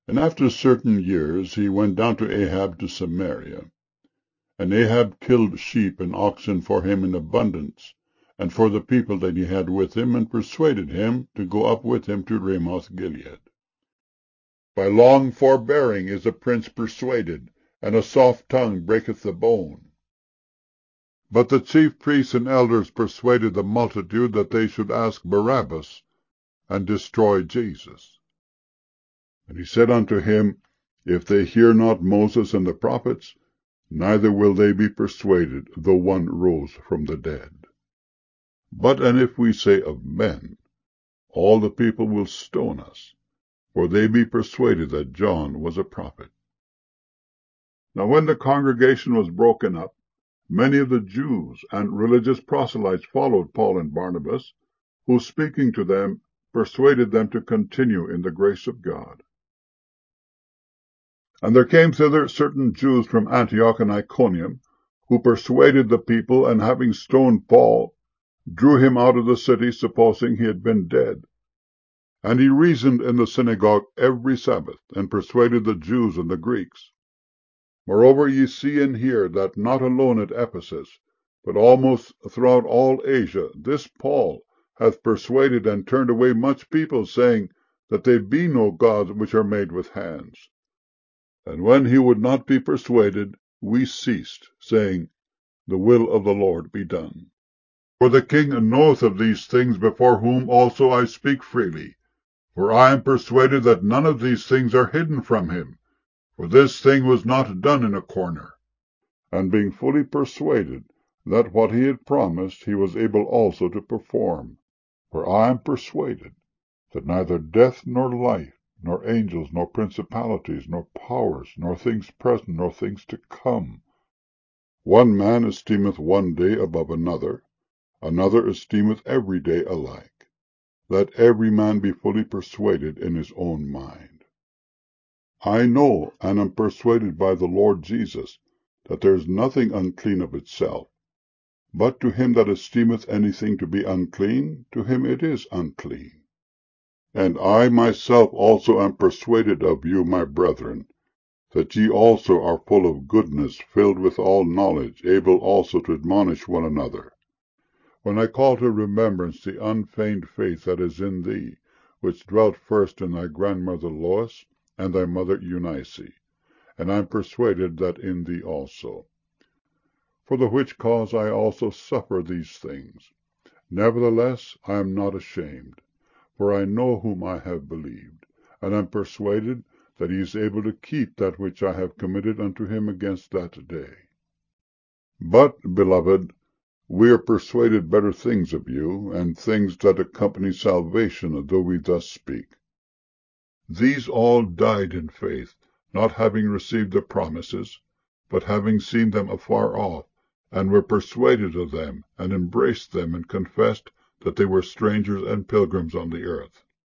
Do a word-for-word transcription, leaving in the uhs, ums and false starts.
And after certain years he went down to Ahab to Samaria. And Ahab killed sheep and oxen for him in abundance, and for the people that he had with him, and persuaded him to go up with him to Ramoth Gilead. By long forbearing is a prince persuaded, and a soft tongue breaketh the bone. But the chief priests and elders persuaded the multitude that they should ask Barabbas, and destroy Jesus. And he said unto him, If they hear not Moses and the prophets, neither will they be persuaded, though one rose from the dead. But and if we say of men, all the people will stone us, for they be persuaded that John was a prophet. Now when the congregation was broken up, many of the Jews and religious proselytes followed Paul and Barnabas, who, speaking to them, persuaded them to continue in the grace of God. And there came thither certain Jews from Antioch and Iconium, who persuaded the people, and having stoned Paul, drew him out of the city, supposing he had been dead. And he reasoned in the synagogue every Sabbath, and persuaded the Jews and the Greeks. Moreover, ye see and hear that not alone at Ephesus, but almost throughout all Asia, this Paul hath persuaded and turned away much people, saying that there be no gods which are made with hands. And when he would not be persuaded, we ceased, saying, The will of the Lord be done. For the king knoweth of these things, before whom also I speak freely. For I am persuaded that none of these things are hidden from him. For this thing was not done in a corner. And being fully persuaded that what he had promised he was able also to perform. For I am persuaded that neither death nor life, nor angels, nor principalities, nor powers, nor things present, nor things to come. One man esteemeth one day above another, another esteemeth every day alike. Let every man be fully persuaded in his own mind. I know and am persuaded by the Lord Jesus that there is nothing unclean of itself, but to him that esteemeth anything to be unclean, to him it is unclean. And I myself also am persuaded of you, my brethren, that ye also are full of goodness, filled with all knowledge, able also to admonish one another. When I call to remembrance the unfeigned faith that is in thee, which dwelt first in thy grandmother Lois and thy mother Eunice, and I am persuaded that in thee also. For the which cause I also suffer these things. Nevertheless I am not ashamed, for I know whom I have believed, and am persuaded that he is able to keep that which I have committed unto him against that day. But, beloved, we are persuaded better things of you, and things that accompany salvation, though we thus speak. These all died in faith, not having received the promises, but having seen them afar off, and were persuaded of them, and embraced them, and confessed that they were strangers and pilgrims on the earth.